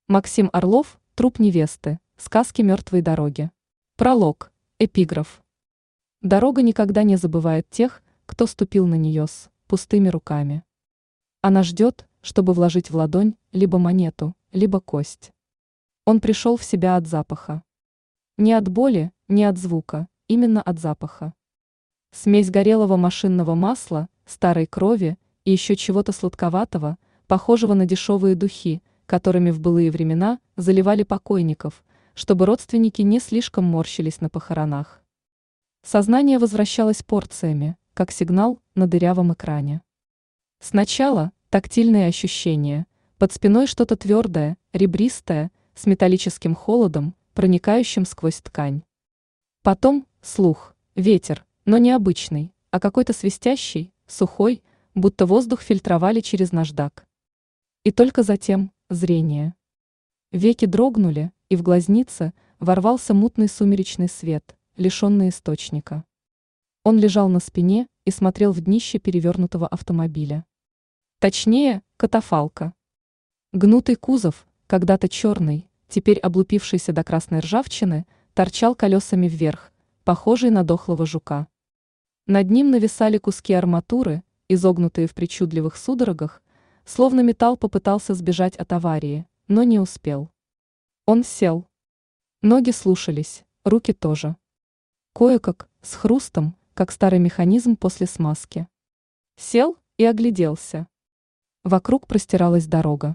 Максим Орлов, труп невесты, сказки мертвой дороги. Пролог, эпиграф. Дорога никогда не забывает тех, кто ступил на нее с пустыми руками. Она ждет, чтобы вложить в ладонь либо монету, либо кость. Он пришел в себя от запаха. Не от боли, не от звука, именно от запаха. Смесь горелого машинного масла, старой крови и еще чего-то сладковатого, похожего на дешевые духи, которыми в былые времена заливали покойников, чтобы родственники не слишком морщились на похоронах. Сознание возвращалось порциями, как сигнал на дырявом экране. Сначала тактильные ощущения, под спиной что-то твердое, ребристое, с металлическим холодом, проникающим сквозь ткань. Потом слух, ветер, но не обычный, а какой-то свистящий, сухой, будто воздух фильтровали через наждак. И только затем зрение. Веки дрогнули, и в глазнице ворвался мутный сумеречный свет, лишенный источника. Он лежал на спине и смотрел в днище перевернутого автомобиля. Точнее, катафалка. Гнутый кузов, когда-то черный, теперь облупившийся до красной ржавчины, торчал колесами вверх, похожий на дохлого жука. Над ним нависали куски арматуры, изогнутые в причудливых судорогах, словно металл попытался сбежать от аварии, но не успел. Он сел. Ноги слушались, руки тоже. Кое-как, с хрустом, как старый механизм после смазки. Сел и огляделся. Вокруг простиралась дорога.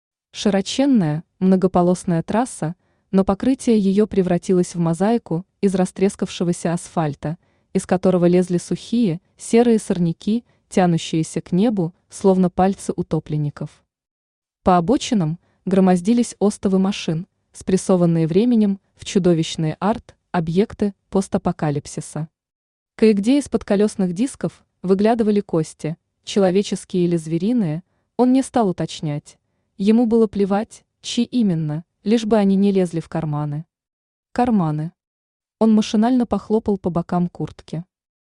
Широченная, многополосная трасса, но покрытие ее превратилось в мозаику из растрескавшегося асфальта, из которого лезли сухие, серые сорняки, тянущиеся к небу, словно пальцы утопленников. По обочинам громоздились остовы машин, спрессованные временем в чудовищные арт-объекты постапокалипсиса. Кое-где из-под колесных дисков выглядывали кости, человеческие или звериные, он не стал уточнять. Ему было плевать, чьи именно, лишь бы они не лезли в карманы. Карманы. Он машинально похлопал по бокам куртки.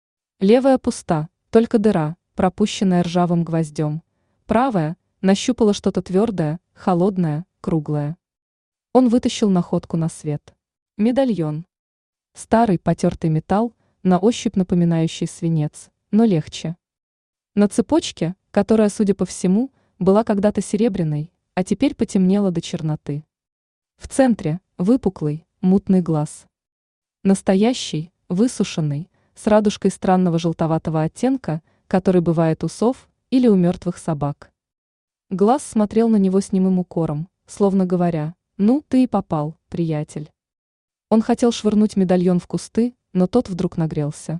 Левая пуста, только дыра, пропущенная ржавым гвоздем. Правая нащупала что-то твердое, холодное, круглое. Он вытащил находку на свет. Медальон. Старый потертый металл, на ощупь напоминающий свинец, но легче. На цепочке, которая, судя по всему, была когда-то серебряной, а теперь потемнела до черноты. В центре выпуклый, мутный глаз. Настоящий, высушенный, с радужкой странного желтоватого оттенка, который бывает у сов или у мертвых собак. Глаз смотрел на него с немым укором, словно говоря: «Ну, ты и попал, приятель». Он хотел швырнуть медальон в кусты, но тот вдруг нагрелся.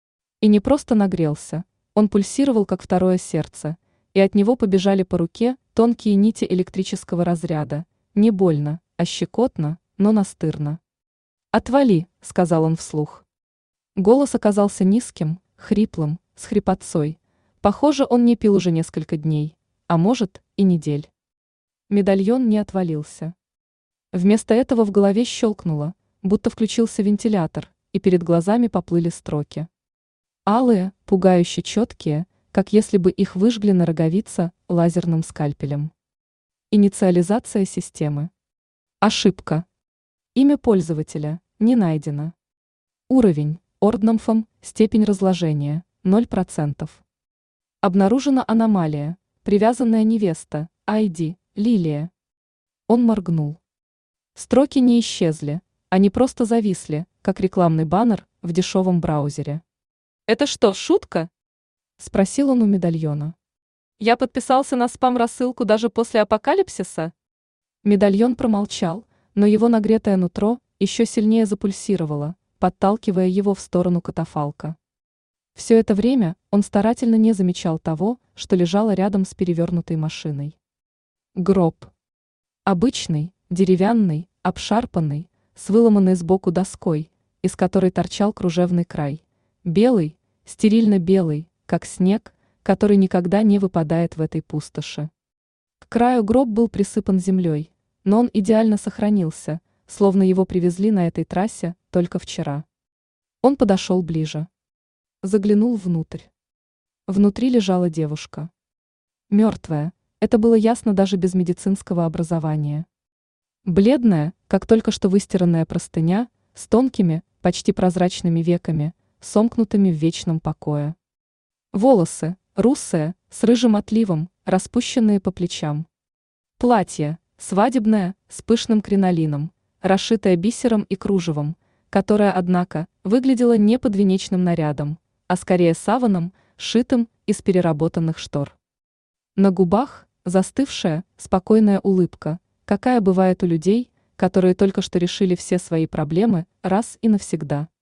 И не просто нагрелся, он пульсировал, как второе сердце, и от него побежали по руке тонкие нити электрического разряда, не больно, а щекотно, но настырно. «Отвали», — сказал он вслух. Голос оказался низким, хриплым, с хрипотцой. Похоже, он не пил уже несколько дней, а может, и недель. Медальон не отвалился. Вместо этого в голове щелкнуло, будто включился вентилятор, и перед глазами поплыли строки. Алые, пугающе четкие, как если бы их выжгли на роговице лазерным скальпелем. Инициализация системы. Ошибка. Имя пользователя не найдено. Уровень, орднамфом, степень разложения, 0%. Обнаружена аномалия, привязанная невеста, ID, Лилия. Он моргнул. Строки не исчезли, они просто зависли, как рекламный баннер в дешевом браузере. «Это что, шутка?» – спросил он у медальона. «Я подписался на спам-рассылку даже после апокалипсиса?» Медальон промолчал, но его нагретое нутро еще сильнее запульсировало, подталкивая его в сторону катафалка. Все это время он старательно не замечал того, что лежало рядом с перевернутой машиной. Гроб. Обычный, деревянный, обшарпанный, с выломанной сбоку доской, из которой торчал кружевный край. Белый, стерильно белый, как снег, который никогда не выпадает в этой пустоши. К краю гроб был присыпан землей, но он идеально сохранился, словно его привезли на этой трассе только вчера. Он подошел ближе. Заглянул внутрь. Внутри лежала девушка. Мертвая, это было ясно даже без медицинского образования. Бледная, как только что выстиранная простыня, с тонкими, почти прозрачными веками, сомкнутыми в вечном покое. Волосы, русые, с рыжим отливом, распущенные по плечам. Платье, свадебное, с пышным кринолином, расшитое бисером и кружевом, которое, однако, выглядело не подвенечным нарядом, а скорее саваном, сшитым из переработанных штор. На губах застывшая, спокойная улыбка, какая бывает у людей, которые только что решили все свои проблемы раз и навсегда.